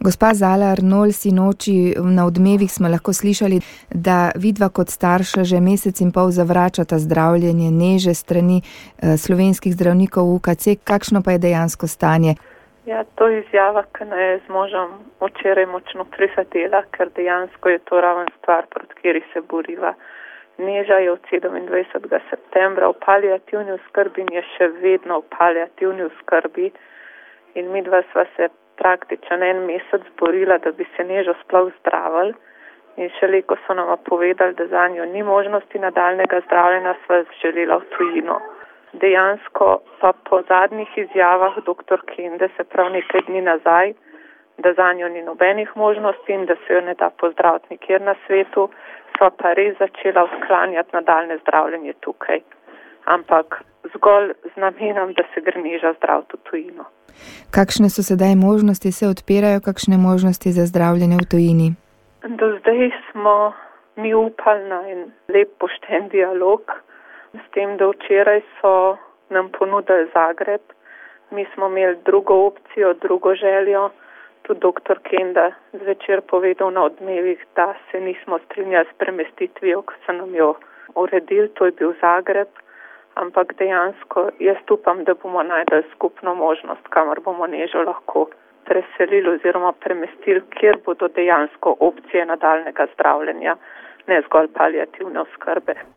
Gospa Zala Arnolj, sinoči na Odmevih smo lahko slišali, da vidva kot starša že mesec in pol zavračata zdravljenje neže strani slovenskih zdravnikov v UKC. Kakšno pa je dejansko stanje? Ja, to je izjava, ki me je z možem včeraj močno prizadela, ker dejansko je to raven stvar, proti kateri se boriva. Neža je od 27. septembra v paliativni oskrbi in je še vedno v paliativni oskrbi in midva sva se praktično en mesec borila, da bi se nežo sploh zdravili in šele ko so nama povedali, da za njo ni možnosti nadaljnega zdravljenja, sva želela v tujino. Dejansko pa po zadnjih izjavah dr. Kende, se prav nekaj dni nazaj, da za njo ni nobenih možnosti in da se jo ne da pozdraviti nikjer na svetu, sva pa res začela odklanjati nadaljne zdravljenje tukaj. Ampak zgolj z namenom, da se gre neža zdraviti v tujino. Kakšne so sedaj možnosti, se odpirajo kakšne možnosti za zdravljenje v tujini? Do zdaj smo mi upali na en lep pošten dialog, s tem, da včeraj so nam ponudili Zagreb. Mi smo imeli drugo opcijo, drugo željo. Tudi dr. Kenda zvečer povedal na Odmevih, da se nismo strinjali s premestitvijo, ko so nam jo uredili, to je bil Zagreb. Ampak dejansko jaz upam, da bomo najdeli skupno možnost, kamor bomo nežo lahko preselili oziroma premestili, kjer bodo dejansko opcije nadaljnega zdravljenja, ne zgolj paliativne oskrbe.